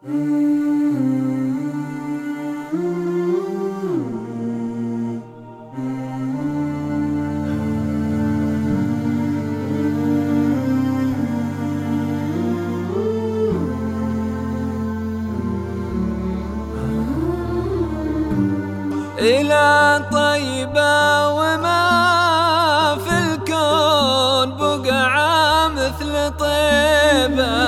إلى طيبة وما في الكون بقعة مثل طيبة،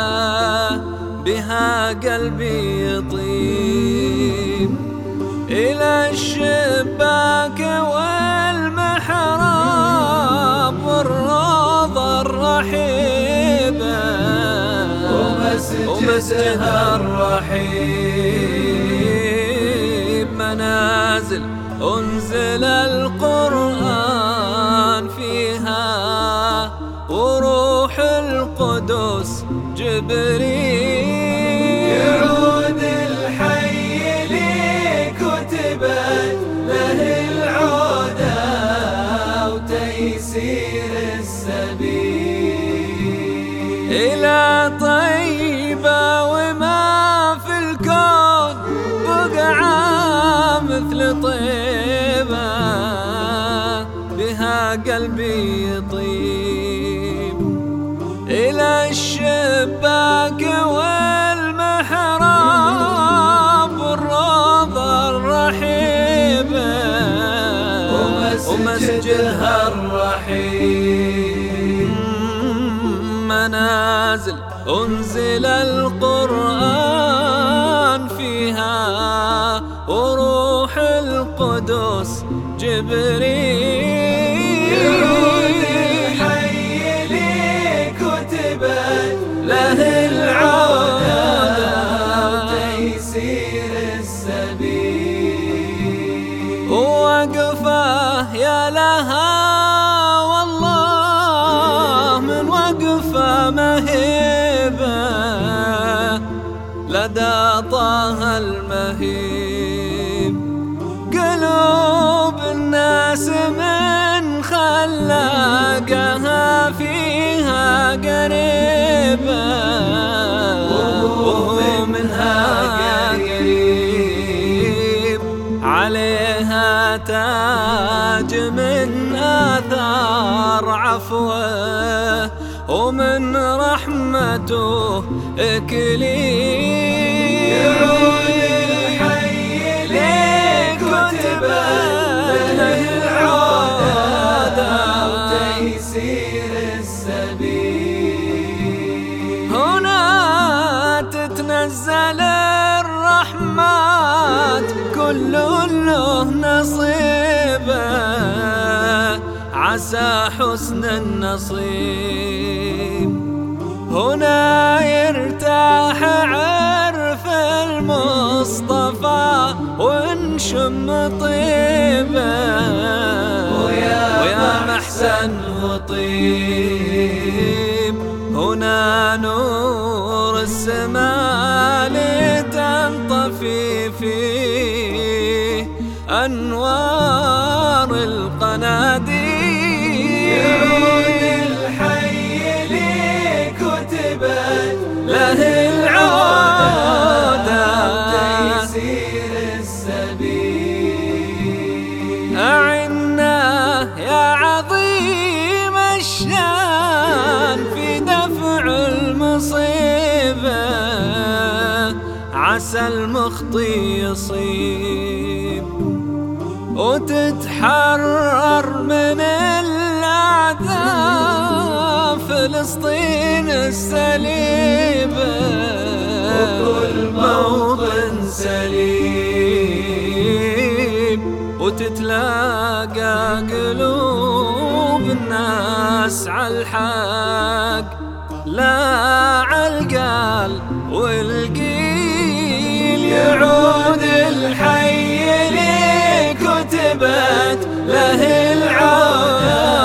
بها قلبي يطيب. إلى الشباك والمحراب والروضة الرحيبة ومسجدها الرحيب، منازل أنزل القرآن فيها وروح القدس جبريل. يعود الحي لي كتبت له العودة وتيسير السبيل. إلى طيبة وما في الكون بقعة مثل طيبة، بها قلبي يطيب. إلى الشباك والمحراب والروضة الرحيبة ومسجدها الرحيب، منازل أنزل القرآن فيها وروح القدس جبريل. يعود الحي لي كتبت له العودة وتيسير السبيل. ووقفه يا لها والله من وقفه مهيبة لدى طه المهيب. قلوب الناس من خلاقها فيها قريبة وهو منها قريب. عليها تاج من آثار عفوه ومن رحمته إكليل. يعود الحي لي كتبت له العودة وتيسير السبيل. هنا تتنزل الرحمات كل له نصيبه، عسى حسن النصيب. هنا يرتاح عرف المصطفى ونشم طيبه، ويا محسن وطيب. هنا نور السماء لتنطفي فيه أنوار القناديل. يعود الحي لي كتبت له العودة وتيسير السبيل. أعنا يا عظيم الشان في دفع المصيبة، عسى المخطي يصيب وتتحرر من العذاب فلسطين السليبة وكل موطن سليم. وتتلاقى قلوب الناس عالحق لا عالقال والقيل. يعود الحي لي كتبت له العودة